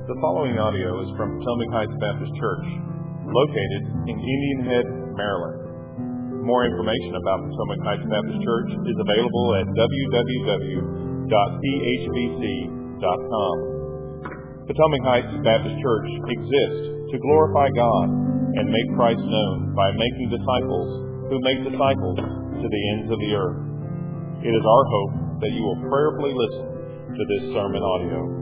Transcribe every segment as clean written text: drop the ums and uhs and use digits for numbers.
The following audio is from Potomac Heights Baptist Church, located in Indian Head, Maryland. More information about Potomac Heights Baptist Church is available at www.phbc.com. Potomac Heights Baptist Church exists to glorify God and make Christ known by making disciples who make disciples to the ends of the earth. It is our hope that you will prayerfully listen to this sermon audio.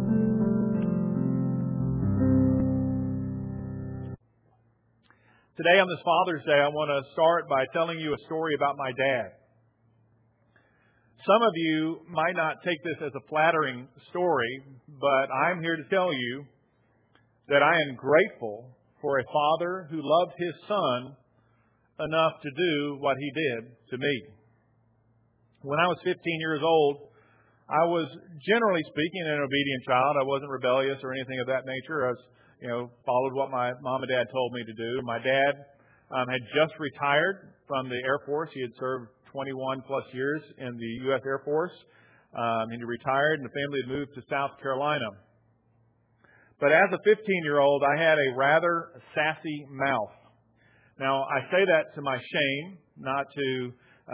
Today on this Father's Day, I want to start by telling you a story about my dad. Some of you might not take this as a flattering story, but I'm here to tell you that I am grateful for a father who loved his son enough to do what he did to me. When I was 15 years old, I was, generally speaking, an obedient child. I wasn't rebellious or anything of that nature. I was followed what my mom and dad told me to do. My dad had just retired from the Air Force. He had served 21 plus years in the U.S. Air Force. And he retired, and the family had moved to South Carolina. But as a 15-year-old, I had a rather sassy mouth. Now, I say that to my shame, not to,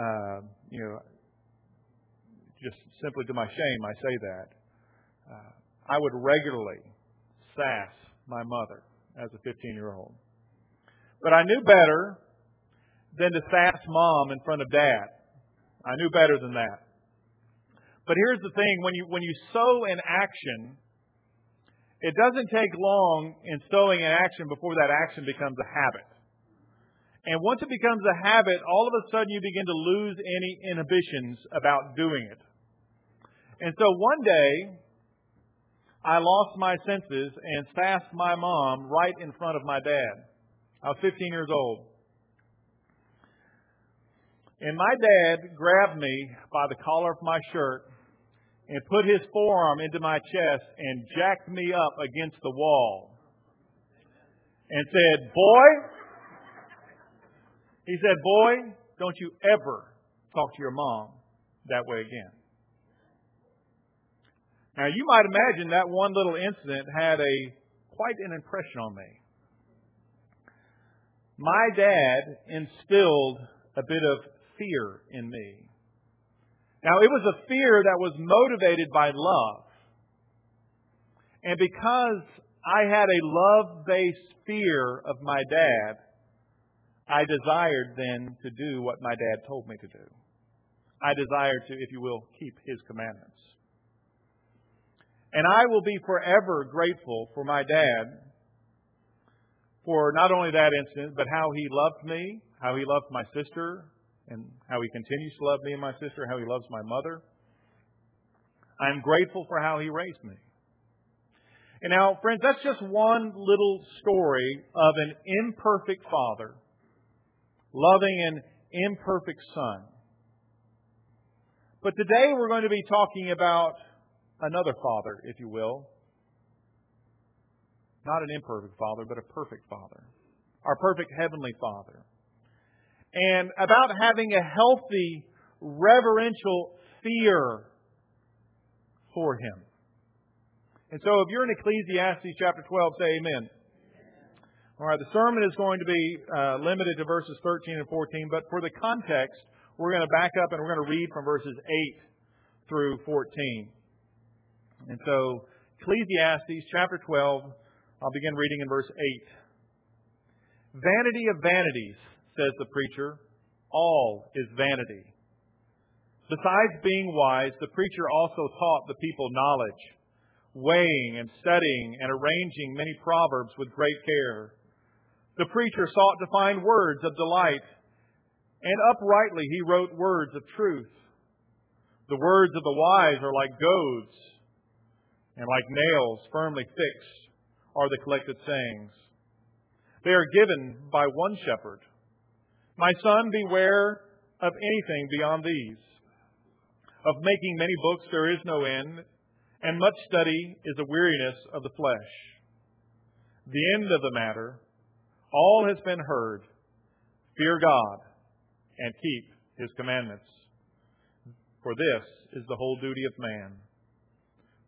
just simply to my shame, I say that. I would regularly sass my mother as a 15-year-old. But I knew better than to sass Mom in front of Dad. I knew better than that. But here's the thing, when you sow in action, it doesn't take long in sowing in action before that action becomes a habit. And once it becomes a habit, all of a sudden you begin to lose any inhibitions about doing it. And so one day, I lost my senses and sassed my mom right in front of my dad. I was 15 years old. And my dad grabbed me by the collar of my shirt and put his forearm into my chest and jacked me up against the wall. And said, boy, don't you ever talk to your mom that way again. Now, you might imagine that one little incident had quite an impression on me. My dad instilled a bit of fear in me. Now, it was a fear that was motivated by love. And because I had a love-based fear of my dad, I desired then to do what my dad told me to do. I desired to, if you will, keep his commandments. And I will be forever grateful for my dad for not only that incident, but how he loved me, how he loved my sister, and how he continues to love me and my sister, how he loves my mother. I'm grateful for how he raised me. And now, friends, that's just one little story of an imperfect father loving an imperfect son. But today we're going to be talking about another father, if you will. Not an imperfect father, but a perfect father. Our perfect heavenly Father. And about having a healthy, reverential fear for Him. And so if you're in Ecclesiastes chapter 12, say amen. All right, the sermon is going to be limited to verses 13 and 14, but for the context, we're going to back up and we're going to read from verses 8 through 14. And so, Ecclesiastes chapter 12, I'll begin reading in verse 8. Vanity of vanities, says the preacher, all is vanity. Besides being wise, the preacher also taught the people knowledge, weighing and studying and arranging many proverbs with great care. The preacher sought to find words of delight, and uprightly he wrote words of truth. The words of the wise are like goads, and like nails firmly fixed are the collected sayings. They are given by one shepherd. My son, beware of anything beyond these. Of making many books there is no end, and much study is a weariness of the flesh. The end of the matter, all has been heard. Fear God and keep His commandments. For this is the whole duty of man.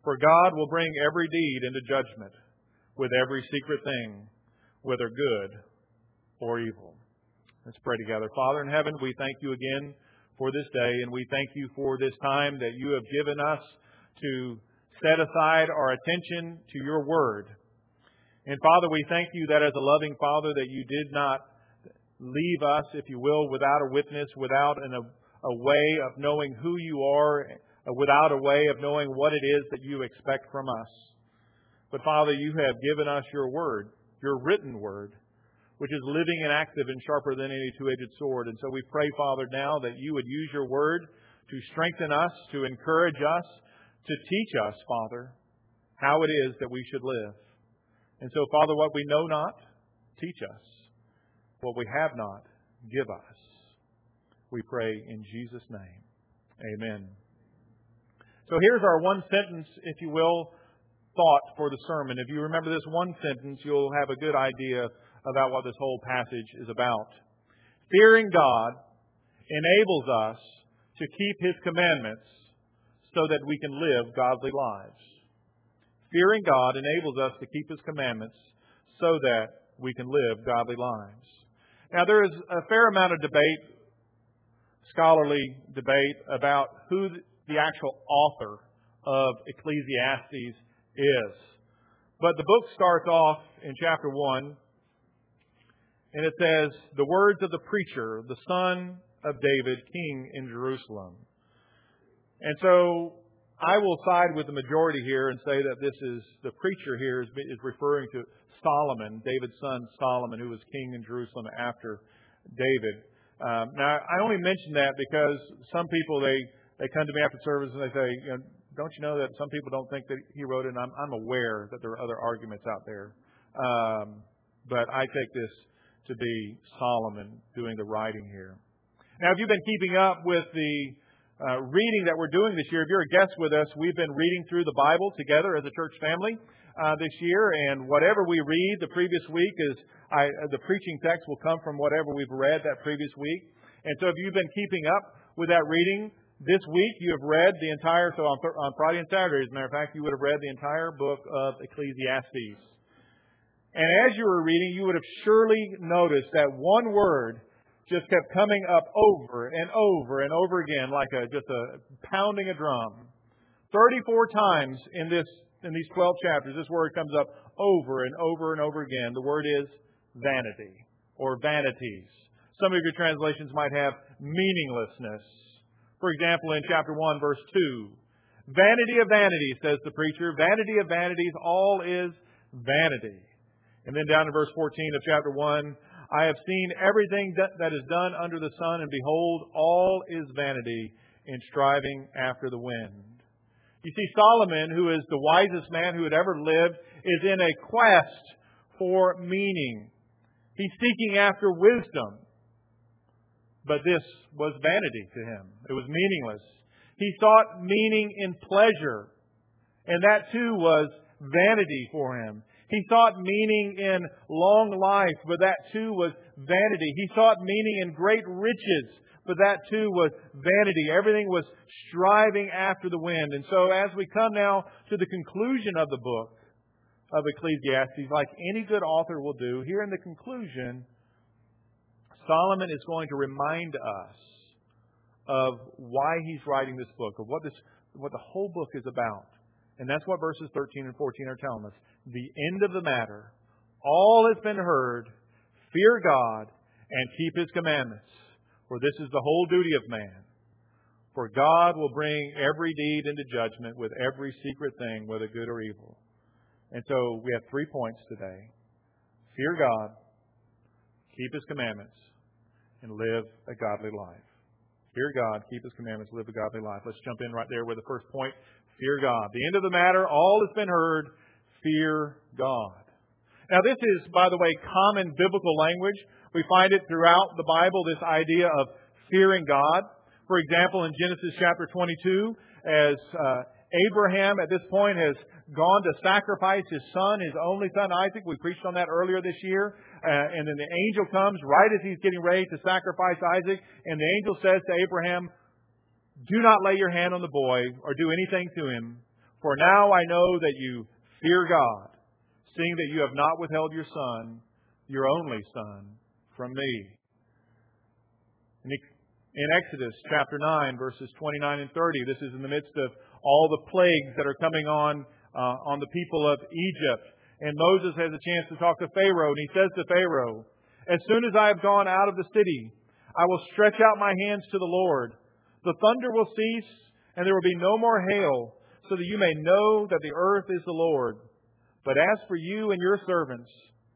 For God will bring every deed into judgment with every secret thing, whether good or evil. Let's pray together. Father in heaven, we thank you again for this day, and we thank you for this time that you have given us to set aside our attention to your Word. And Father, we thank you that as a loving Father that you did not leave us, if you will, without a witness, without a way of knowing who you are, without a way of knowing what it is that you expect from us. But Father, you have given us your Word, your written Word, which is living and active and sharper than any two-edged sword. And so we pray, Father, now that you would use your Word to strengthen us, to encourage us, to teach us, Father, how it is that we should live. And so, Father, what we know not, teach us. What we have not, give us. We pray in Jesus' name. Amen. So here's our one sentence, if you will, thought for the sermon. If you remember this one sentence, you'll have a good idea about what this whole passage is about. Fearing God enables us to keep His commandments so that we can live godly lives. Fearing God enables us to keep His commandments so that we can live godly lives. Now, there is a fair amount of debate, scholarly debate, about who the actual author of Ecclesiastes is. But the book starts off in chapter 1, and it says, "The words of the preacher, the son of David, king in Jerusalem." And so I will side with the majority here and say that this is, the preacher here is referring to Solomon, David's son Solomon, who was king in Jerusalem after David. Now, I only mention that because some people, they come to me after service and they say, don't you know that some people don't think that he wrote it? And I'm aware that there are other arguments out there. But I take this to be Solomon doing the writing here. Now, if you've been keeping up with the reading that we're doing this year, if you're a guest with us, we've been reading through the Bible together as a church family this year. And whatever we read the previous week the preaching text will come from whatever we've read that previous week. And so if you've been keeping up with that reading, this week you have read the entire, so on Friday and Saturday, as a matter of fact, you would have read the entire book of Ecclesiastes. And as you were reading, you would have surely noticed that one word just kept coming up over and over and over again, like just a pounding a drum. 34 times in these 12 chapters, this word comes up over and over and over again. The word is vanity or vanities. Some of your translations might have meaninglessness. For example, in chapter 1, verse 2, "Vanity of vanities," says the preacher, "vanity of vanities, all is vanity." And then down in verse 14 of chapter 1, "I have seen everything that is done under the sun, and behold, all is vanity in striving after the wind." You see, Solomon, who is the wisest man who had ever lived, is in a quest for meaning. He's seeking after wisdom. But this was vanity to him. It was meaningless. He sought meaning in pleasure, and that too was vanity for him. He sought meaning in long life, but that too was vanity. He sought meaning in great riches, but that too was vanity. Everything was striving after the wind. And so as we come now to the conclusion of the book of Ecclesiastes, like any good author will do, here in the conclusion, Solomon is going to remind us of why he's writing this book, of what the whole book is about. And that's what verses 13 and 14 are telling us. The end of the matter, all has been heard, fear God and keep His commandments, for this is the whole duty of man. For God will bring every deed into judgment with every secret thing, whether good or evil. And so we have 3 points today. Fear God, keep His commandments, and live a godly life. Fear God, keep His commandments, live a godly life. Let's jump in right there with the first point. Fear God. The end of the matter, all has been heard. Fear God. Now this is, by the way, common biblical language. We find it throughout the Bible, this idea of fearing God. For example, in Genesis chapter 22, as Abraham at this point has gone to sacrifice his son, his only son Isaac. We preached on that earlier this year. And then the angel comes right as he's getting ready to sacrifice Isaac. And the angel says to Abraham, "Do not lay your hand on the boy or do anything to him, For now I know that you fear God, seeing that you have not withheld your Son, your only Son, from me. In Exodus chapter 9, verses 29 and 30, this is in the midst of all the plagues that are coming on the people of Egypt. And Moses has a chance to talk to Pharaoh, and he says to Pharaoh, "As soon as I have gone out of the city, I will stretch out my hands to the Lord. The thunder will cease, and there will be no more hail, so that you may know that the earth is the Lord. But as for you and your servants,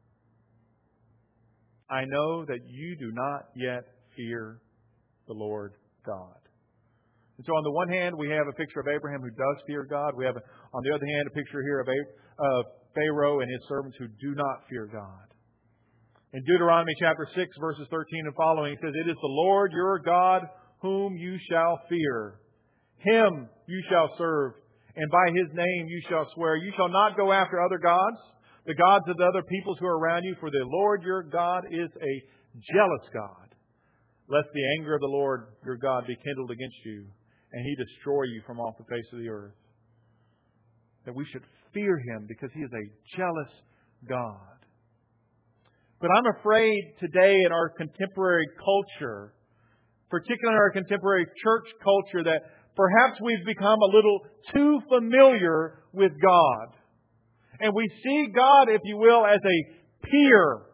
I know that you do not yet fear the Lord God." And so on the one hand, we have a picture of Abraham who does fear God. We have, on the other hand, a picture here of Pharaoh and his servants who do not fear God. In Deuteronomy chapter 6, verses 13 and following, it says, "It is the Lord your God whom you shall fear. Him you shall serve, and by His name you shall swear. You shall not go after other gods, the gods of the other peoples who are around you, for the Lord your God is a jealous God, lest the anger of the Lord your God be kindled against you, and He destroy you from off the face of the earth." That we should fear Him because He is a jealous God. But I'm afraid today in our contemporary culture, particularly in our contemporary church culture, that perhaps we've become a little too familiar with God. And we see God, if you will, as a peer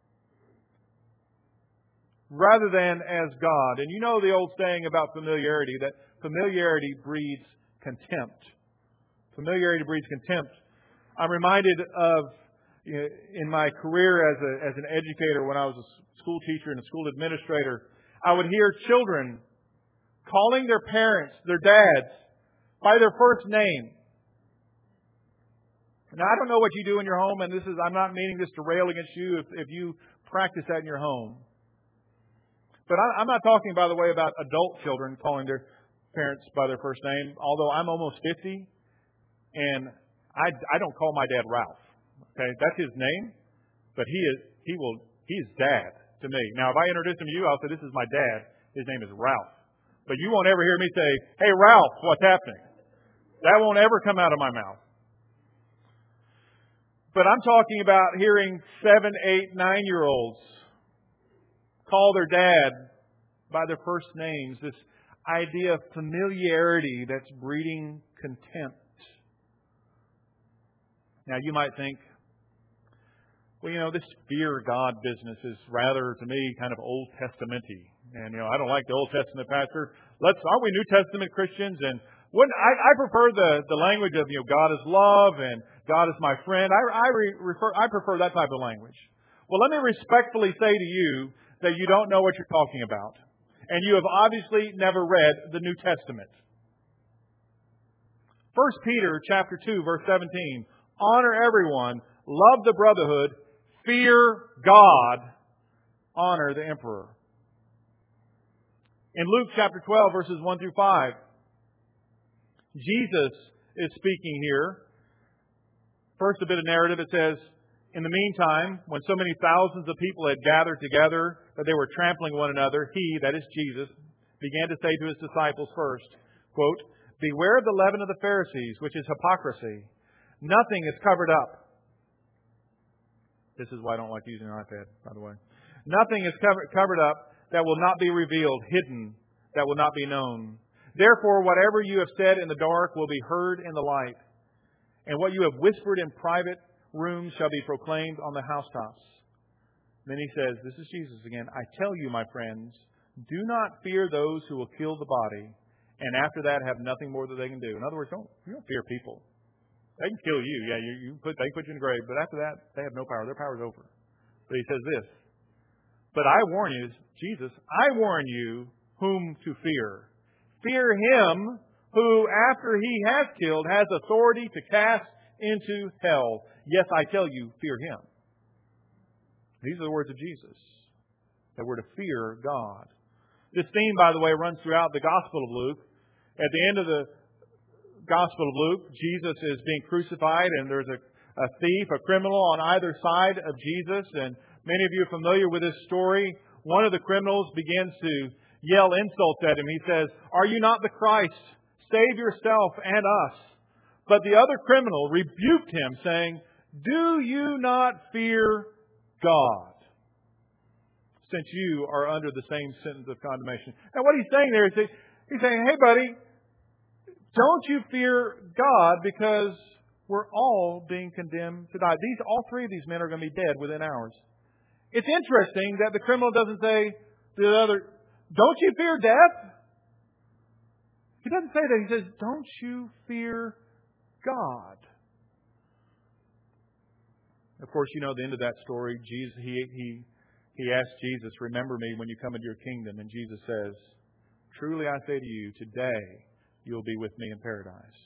rather than as God. And you know the old saying about familiarity, that familiarity breeds contempt. Familiarity breeds contempt. I'm reminded of, in my career as an educator, when I was a school teacher and a school administrator, I would hear children calling their parents, their dads, by their first name. Now, I don't know what you do in your home, and I'm not meaning this to rail against you if you practice that in your home. But I'm not talking, by the way, about adult children calling their parents by their first name, although I'm almost 50, and I don't call my dad Ralph. Okay, that's his name, but he's Dad to me. Now, if I introduce him to you, I'll say, "This is my dad. His name is Ralph." But you won't ever hear me say, "Hey, Ralph, what's happening?" That won't ever come out of my mouth. But I'm talking about hearing 7, 8, 9-year-olds call their dad by their first names. This idea of familiarity that's breeding contempt. Now, you might think, well, this fear God business is rather, to me, kind of Old Testament-y. And, I don't like the Old Testament, Pastor. Aren't we New Testament Christians? And I prefer the language of, God is love and God is my friend. I prefer that type of language. Well, let me respectfully say to you that you don't know what you're talking about. And you have obviously never read the New Testament. 1 Peter chapter 2, verse 17. "Honor everyone, love the brotherhood, fear God, honor the emperor." In Luke chapter 12, verses 1 through 5, Jesus is speaking here. First, a bit of narrative. It says, "In the meantime, when so many thousands of people had gathered together that they were trampling one another, He," that is Jesus, "began to say to His disciples first," quote, "Beware of the leaven of the Pharisees, which is hypocrisy. Nothing is covered up." This is why I don't like using an iPad, by the way. "Nothing is covered up that will not be revealed, hidden that will not be known. Therefore, whatever you have said in the dark will be heard in the light, and what you have whispered in private rooms shall be proclaimed on the housetops." Then He says, this is Jesus again, "I tell you, my friends, do not fear those who will kill the body, and after that have nothing more that they can do." In other words, you don't fear people. They can kill you. Yeah, they put you in the grave. But after that, they have no power. Their power is over. But He says this, "But I warn you," Jesus, "I warn you whom to fear. Fear him who, after he has killed, has authority to cast into hell. Yes, I tell you, fear him." These are the words of Jesus, that we're to fear God. This theme, by the way, runs throughout the Gospel of Luke. At the end of the Gospel of Luke, Jesus is being crucified, and there's a thief, a criminal on either side of Jesus. And many of you are familiar with this story. One of the criminals begins to yell insults at Him. He says, "Are you not the Christ? Save yourself and us." But the other criminal rebuked him, saying, "Do you not fear God, since you are under the same sentence of condemnation?" Now what he's saying there is he's saying, "Hey buddy, don't you fear God, because we're all being condemned to die." All three of these men are going to be dead within hours. It's interesting that the criminal doesn't say to the other, "Don't you fear death?" He doesn't say that. He says, "Don't you fear God?" Of course, you know the end of that story. Jesus, he asked Jesus, "Remember me when you come into your kingdom." And Jesus says, "Truly I say to you, today you'll be with me in paradise."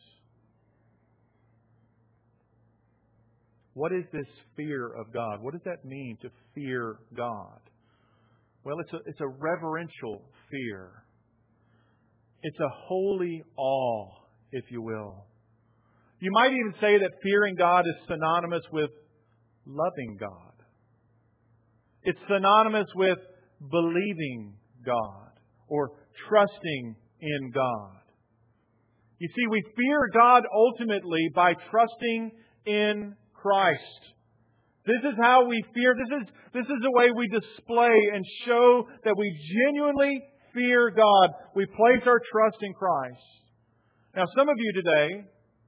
What is this fear of God? What does that mean, to fear God? Well, it's a reverential fear. It's a holy awe, if you will. You might even say that fearing God is synonymous with loving God. It's synonymous with believing God or trusting in God. You see, we fear God ultimately by trusting in Christ. This is how we fear. This is the way we display and show that we genuinely fear God. We place our trust in Christ. Now, some of you today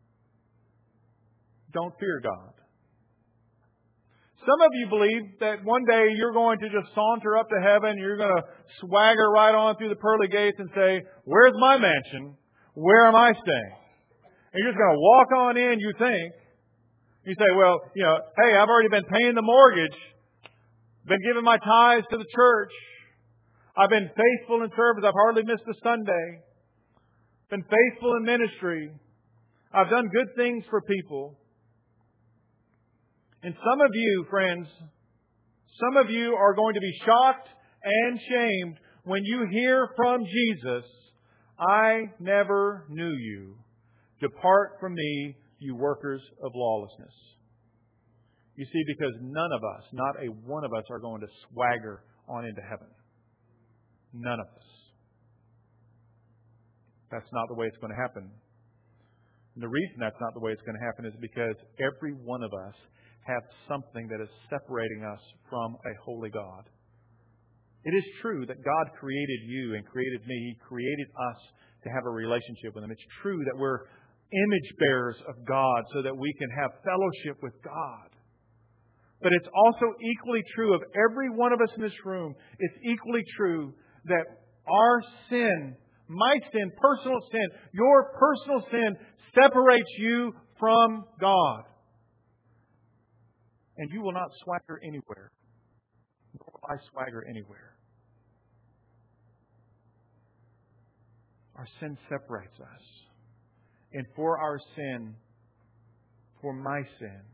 don't fear God. Some of you believe that one day you're going to just saunter up to heaven, you're going to swagger right on through the pearly gates and say, "Where's my mansion? Where am I staying?" And you're just going to walk on in, you think. You say, "Well, hey, I've already been paying the mortgage, been giving my tithes to the church. I've been faithful in service. I've hardly missed a Sunday. Been faithful in ministry. I've done good things for people." And some of you, friends, some of you are going to be shocked and shamed when you hear from Jesus, "I never knew you. Depart from me, you workers of lawlessness." You see, because none of us, not a one of us, are going to swagger on into heaven. None of us. That's not the way it's going to happen. And the reason that's not the way it's going to happen is because every one of us have something that is separating us from a holy God. It is true that God created you and created me. He created us to have a relationship with Him. It's true that we're image bearers of God so that we can have fellowship with God. But it's also equally true of every one of us in this room. It's equally true that our sin, my sin, personal sin, your personal sin separates you from God. And you will not swagger anywhere. Nor will I swagger anywhere. Our sin separates us. And for our sin, for my sin,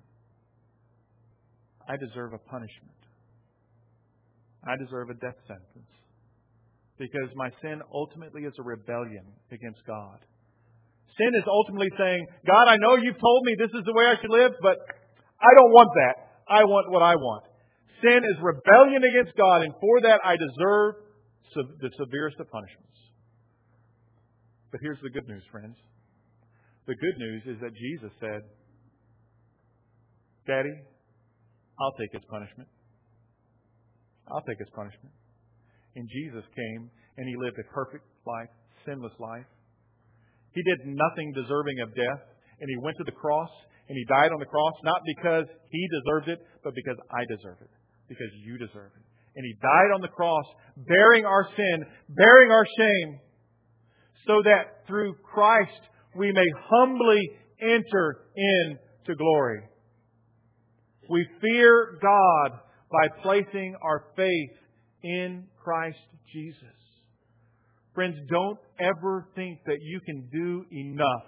I deserve a punishment. I deserve a death sentence. Because my sin ultimately is a rebellion against God. Sin is ultimately saying, "God, I know you've told me this is the way I should live, but I don't want that. I want what I want." Sin is rebellion against God, and for that I deserve the severest of punishments. But here's the good news, friends. The good news is that Jesus said, "Daddy, I'll take His punishment. I'll take His punishment." And Jesus came and He lived a perfect life, sinless life. He did nothing deserving of death, and He went to the cross and He died on the cross, not because He deserved it, but because I deserve it, because you deserve it. And He died on the cross, bearing our sin, bearing our shame, so that through Christ we may humbly enter into glory. We fear God by placing our faith in Christ Jesus. Friends, don't ever think that you can do enough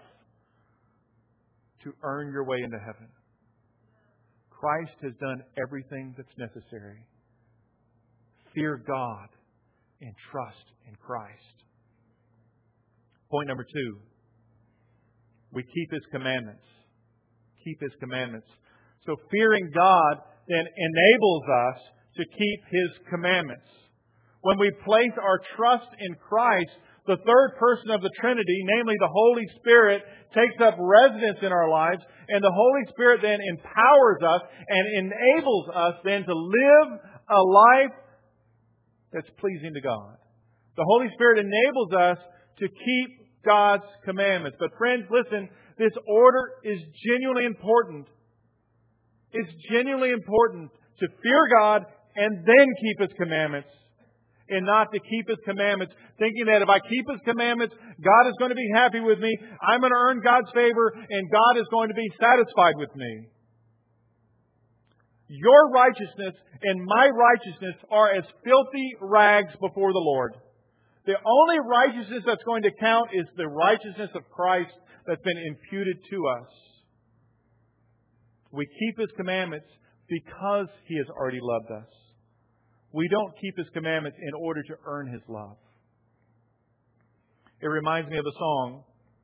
to earn your way into heaven. Christ has done everything that's necessary. Fear God and trust in Christ. Point number 2. We keep His commandments. Keep His commandments. So fearing God then enables us to keep His commandments. When we place our trust in Christ, The third person of the Trinity, namely the Holy Spirit, takes up residence in our lives, and the Holy Spirit then empowers us and enables us then to live a life that's pleasing to God. The Holy Spirit enables us to keep God's commandments. But friends, listen, this order is genuinely important. It's genuinely important to fear God and then keep His commandments, and not to keep His commandments thinking that if I keep His commandments, God is going to be happy with me, I'm going to earn God's favor, and God is going to be satisfied with me. Your righteousness and my righteousness are as filthy rags before the Lord. The only righteousness that's going to count is the righteousness of Christ that's been imputed to us. We keep His commandments because He has already loved us. We don't keep His commandments in order to earn His love. It reminds me of a song.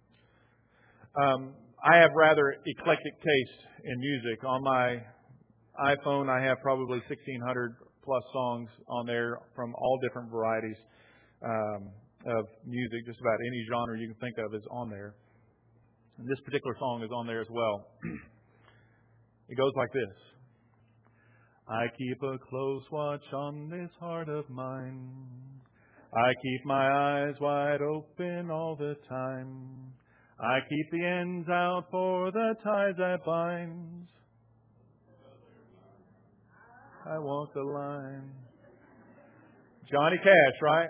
I have rather eclectic taste in music. On my iPhone, I have probably 1,600 plus songs on there from all different varieties of music. Just about any genre you can think of is on there. And this particular song is on there as well. It goes like this. I keep a close watch on this heart of mine. I keep my eyes wide open all the time. I keep the ends out for the ties that binds. I walk the line. Johnny Cash, right?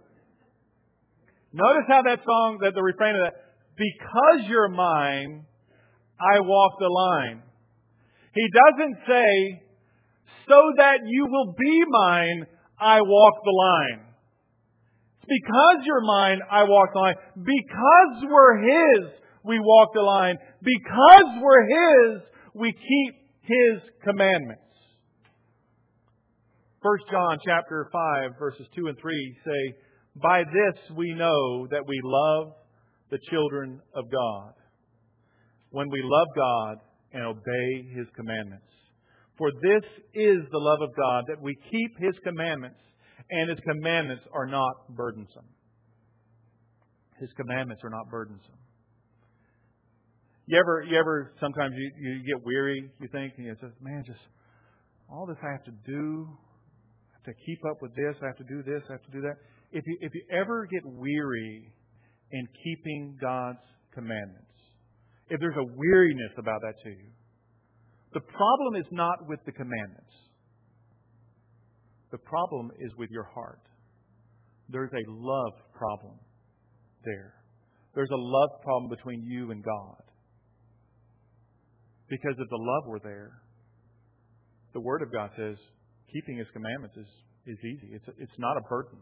Notice how that song, that the refrain of that, because you're mine, I walk the line. He doesn't say, so that you will be mine, I walk the line. It's because you're mine, I walk the line. Because we're His, we walk the line. Because we're His, we keep His commandments. 1 John chapter 5, verses 2 and 3 say, by this we know that we love the children of God, when we love God and obey His commandments. For this is the love of God, that we keep His commandments, and His commandments are not burdensome. His commandments are not burdensome. You ever sometimes you get weary, you think, and you say, man, just all this I have to do, I have to keep up with this, I have to do this, I have to do that. If you ever get weary in keeping God's commandments, if there's a weariness about that to you, the problem is not with the commandments. The problem is with your heart. There's a love problem there. There's a love problem between you and God. Because if the love were there, the Word of God says keeping His commandments is easy. It's not a burden.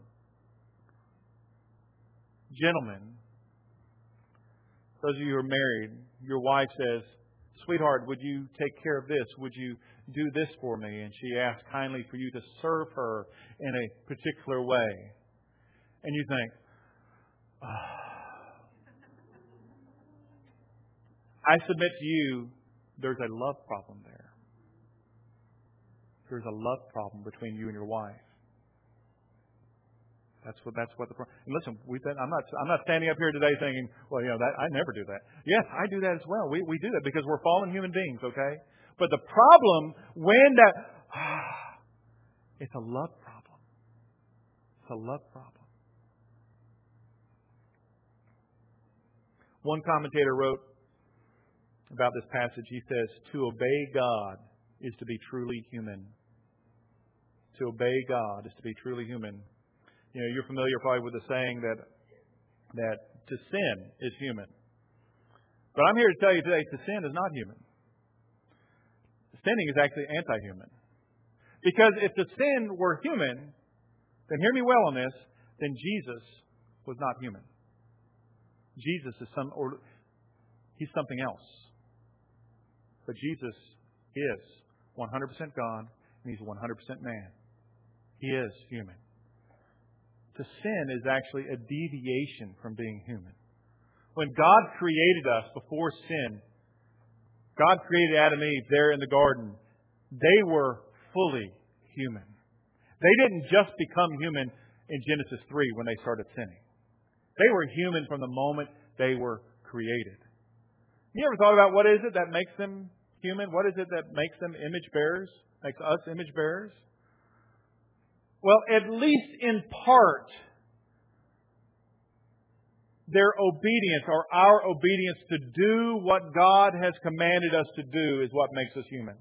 Gentlemen, those of you who are married, your wife says, sweetheart, would you take care of this? Would you do this for me? And she asks kindly for you to serve her in a particular way. And you think, I submit to you, there's a love problem there. There's a love problem between you and your wife. That's what the problem. And listen, I'm not standing up here today thinking, well, that I never do that. Yes, I do that as well. We do that because we're fallen human beings, okay? But the problem when it's a love problem. It's a love problem. One commentator wrote about this passage. He says, to obey God is to be truly human. To obey God is to be truly human. You're familiar probably with the saying that to sin is human. But I'm here to tell you today, to sin is not human. Sinning is actually anti-human. Because if the sin were human, then hear me well on this, then Jesus was not human. Jesus is He's something else. But Jesus is 100% God and He's 100% man. He is human. To sin is actually a deviation from being human. When God created us before sin, God created Adam and Eve there in the garden. They were fully human. They didn't just become human in Genesis 3 when they started sinning. They were human from the moment they were created. You ever thought about what is it that makes them human? What is it that makes them image bearers? Makes us image bearers? Well, at least in part, their obedience or our obedience to do what God has commanded us to do is what makes us human.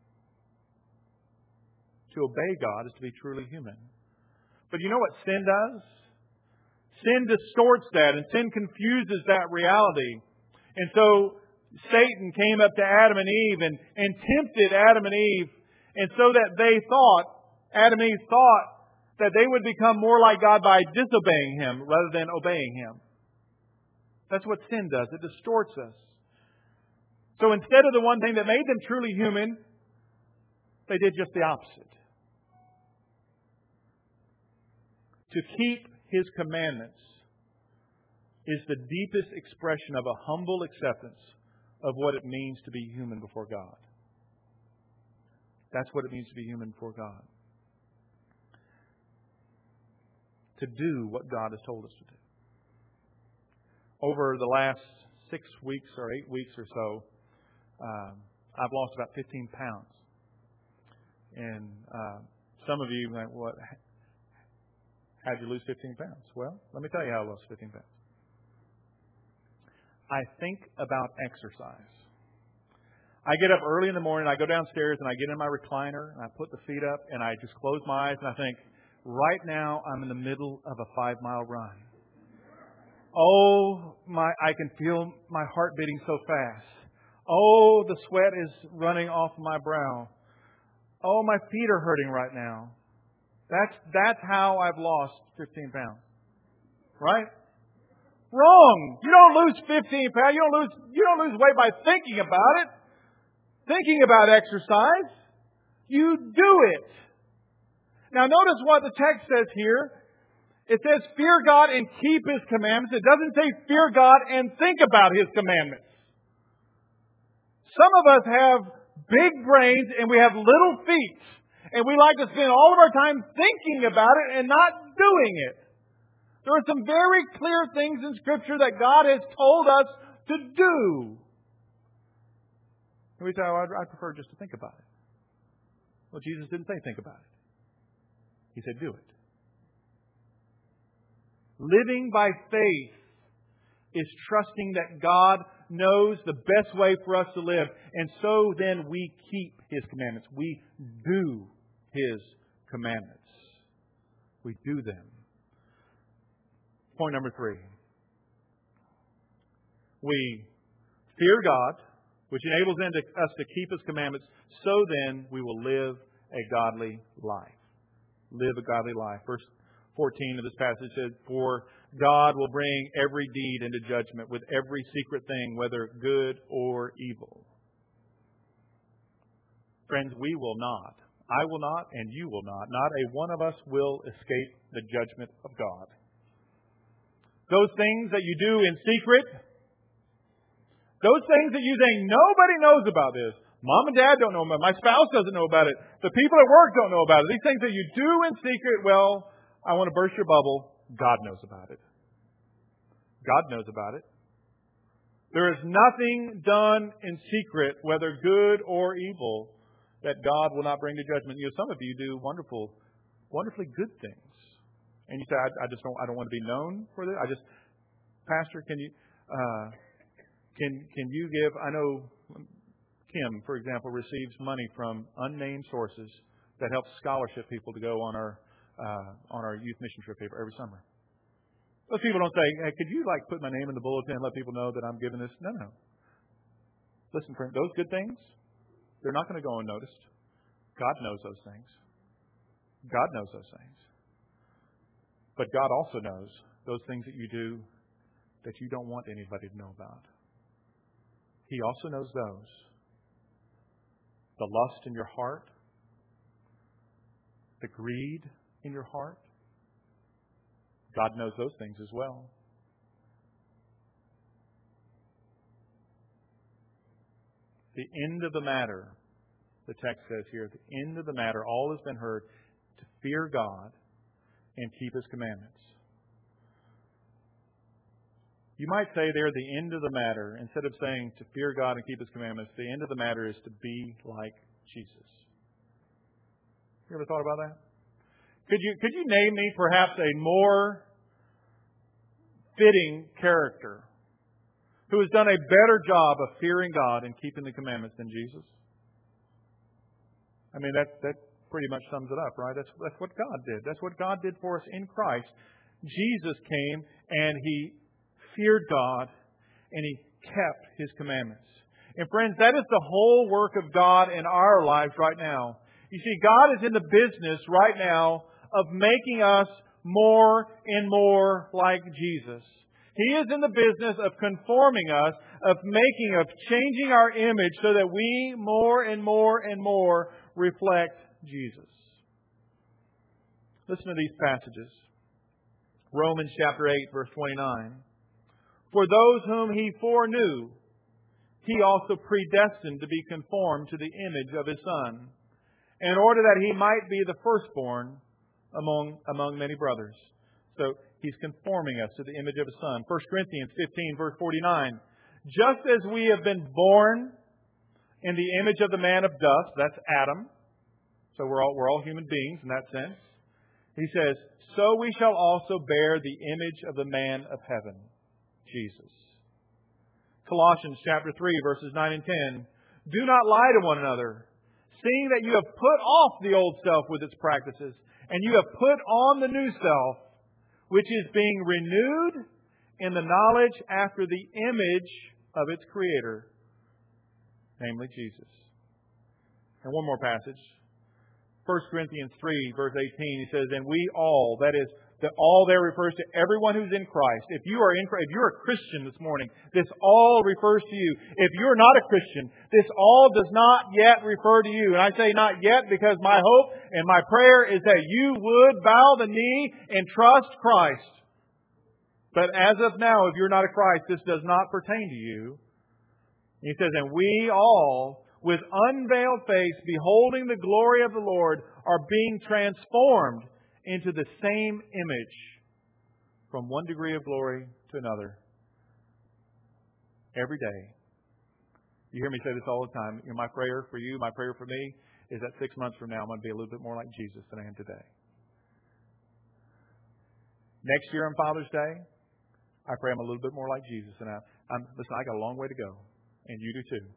To obey God is to be truly human. But you know what sin does? Sin distorts that, and sin confuses that reality. And so Satan came up to Adam and Eve and tempted Adam and Eve, and so that Adam and Eve thought that they would become more like God by disobeying Him rather than obeying Him. That's what sin does. It distorts us. So instead of the one thing that made them truly human, they did just the opposite. To keep His commandments is the deepest expression of a humble acceptance of what it means to be human before God. That's what it means to be human before God. To do what God has told us to do. Over the last 6 weeks or 8 weeks or so, I've lost about 15 pounds. And some of you might, what? How'd you lose 15 pounds? Well, let me tell you how I lost 15 pounds. I think about exercise. I get up early in the morning, I go downstairs and I get in my recliner and I put the feet up and I just close my eyes and I think, right now I'm in the middle of a 5-mile run. Oh, I can feel my heart beating so fast. Oh, the sweat is running off my brow. Oh, my feet are hurting right now. That's how I've lost 15 pounds. Right? Wrong. You don't lose 15 pounds. You don't lose weight by thinking about it. Thinking about exercise. You do it. Now notice what the text says here. It says, fear God and keep His commandments. It doesn't say fear God and think about His commandments. Some of us have big brains and we have little feet. And we like to spend all of our time thinking about it and not doing it. There are some very clear things in Scripture that God has told us to do. And we say, I prefer just to think about it. Well, Jesus didn't say think about it. He said do it. Living by faith is trusting that God knows the best way for us to live. And so then we keep His commandments. We do His commandments. We do them. Point number 3. We fear God, which enables us to keep His commandments. So then we will live a godly life. Live a godly life. Verse 14 of this passage says, for God will bring every deed into judgment with every secret thing, whether good or evil. Friends, we will not. I will not, and you will not. Not a one of us will escape the judgment of God. Those things that you do in secret, those things that you think nobody knows about this. Mom and Dad don't know about it. My spouse doesn't know about it. The people at work don't know about it. These things that you do in secret, well, I want to burst your bubble. God knows about it. God knows about it. There is nothing done in secret, whether good or evil, that God will not bring to judgment. You know, some of you do wonderfully good things. And you say, I don't want to be known for this. Pastor, can you give, I know Kim, for example, receives money from unnamed sources that helps scholarship people to go on our youth mission trip every summer. Those people don't say, hey, could you put my name in the bulletin and let people know that I'm giving this? No. Listen, friend, those good things, they're not going to go unnoticed. God knows those things. God knows those things. But God also knows those things that you do that you don't want anybody to know about. He also knows those. The lust in your heart, the greed in your heart. God knows those things as well. The end of the matter, the text says here, the end of the matter, all has been heard, to fear God and keep His commandments. You might say there the end of the matter, instead of saying to fear God and keep His commandments, the end of the matter is to be like Jesus. You ever thought about that? Could you name me perhaps a more fitting character who has done a better job of fearing God and keeping the commandments than Jesus? I mean, that pretty much sums it up, right? That's what God did. That's what God did for us in Christ. Jesus came and He feared God and He kept His commandments. And friends, that is the whole work of God in our lives right now. You see, God is in the business right now of making us more and more like Jesus. He is in the business of conforming us, of changing our image so that we more and more and more reflect Jesus. Listen to these passages. Romans chapter 8, verse 29. For those whom He foreknew, He also predestined to be conformed to the image of His Son, in order that He might be the firstborn among many brothers. So He's conforming us to the image of His Son. 1 Corinthians 15, verse 49. Just as we have been born in the image of the man of dust, that's Adam. So we're all human beings in that sense. He says, so we shall also bear the image of the man of heaven, Jesus. Colossians chapter 3, verses 9 and 10. Do not lie to one another, seeing that you have put off the old self with its practices, and you have put on the new self, which is being renewed in the knowledge after the image of its Creator, namely Jesus. And one more passage. 1 Corinthians 3, verse 18, he says, and we all, that is, that all there refers to everyone who's in Christ. If you are in Christ, if you're a Christian this morning, this all refers to you. If you're not a Christian, this all does not yet refer to you. And I say not yet because my hope and my prayer is that you would bow the knee and trust Christ. But as of now, if you're not a Christ, this does not pertain to you. He says, and we all, with unveiled face, beholding the glory of the Lord, are being transformed into the same image from one degree of glory to another. Every day. You hear me say this all the time. My prayer for you, my prayer for me, is that 6 months from now I'm going to be a little bit more like Jesus than I am today. Next year on Father's Day, I pray I'm a little bit more like Jesus. And listen, I got a long way to go. And you do too.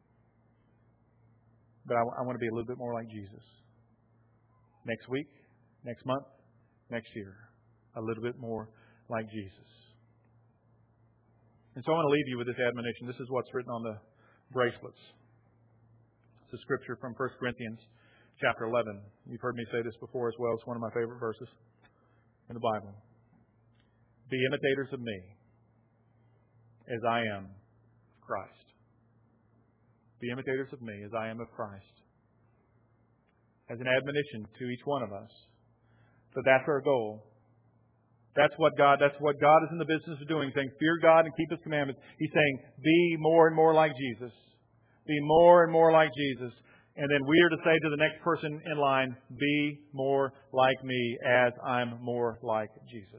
But I want to be a little bit more like Jesus. Next week, next month, next year, a little bit more like Jesus. And so I want to leave you with this admonition. This is what's written on the bracelets. It's a scripture from 1 Corinthians chapter 11. You've heard me say this before as well. It's one of my favorite verses in the Bible. Be imitators of me as I am of Christ. Be imitators of me as I am of Christ. As an admonition to each one of us. So that's our goal. That's what God is in the business of doing, saying, fear God and keep His commandments. He's saying, be more and more like Jesus. Be more and more like Jesus. And then we are to say to the next person in line, be more like me as I'm more like Jesus.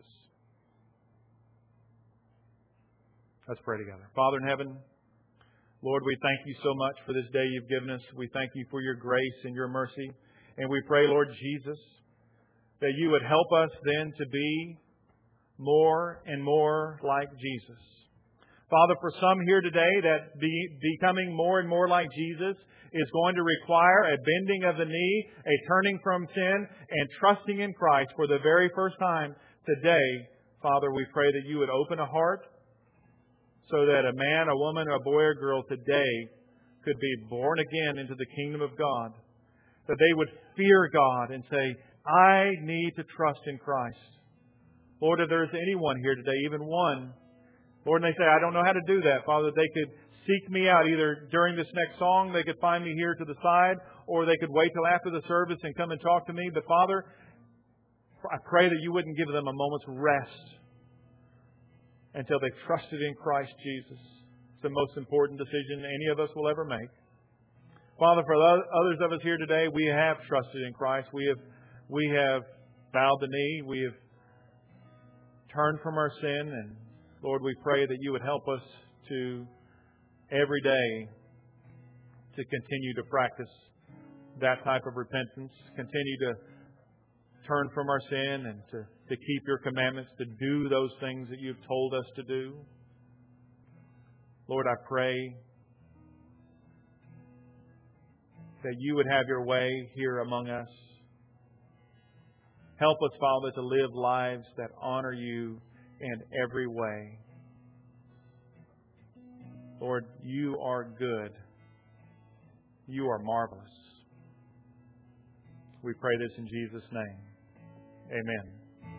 Let's pray together. Father in heaven, Lord, we thank You so much for this day You've given us. We thank You for Your grace and Your mercy. And we pray, Lord Jesus, that You would help us then to be more and more like Jesus. Father, for some here today, that becoming more and more like Jesus is going to require a bending of the knee, a turning from sin, and trusting in Christ for the very first time today. Father, we pray that You would open a heart so that a man, a woman, a boy, or girl today could be born again into the kingdom of God. That they would fear God and say, I need to trust in Christ. Lord, if there's anyone here today, even one, Lord, and they say, I don't know how to do that, Father, they could seek me out either during this next song, they could find me here to the side, or they could wait till after the service and come and talk to me. But Father, I pray that You wouldn't give them a moment's rest until they've trusted in Christ Jesus. It's the most important decision any of us will ever make. Father, for others of us here today, we have trusted in Christ. We have bowed the knee. We have turned from our sin. And Lord, we pray that you would help us to every day to continue to practice that type of repentance, continue to turn from our sin and to keep your commandments, to do those things that you've told us to do. Lord, I pray that you would have your way here among us. Help us, Father, to live lives that honor you in every way. Lord, you are good. You are marvelous. We pray this in Jesus' name. Amen.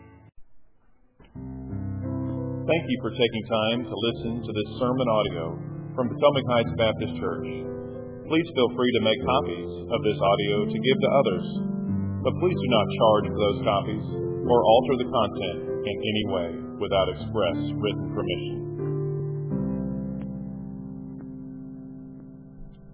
Thank you for taking time to listen to this sermon audio from Potomac Heights Baptist Church. Please feel free to make copies of this audio to give to others, but please do not charge for those copies or alter the content in any way without express written permission.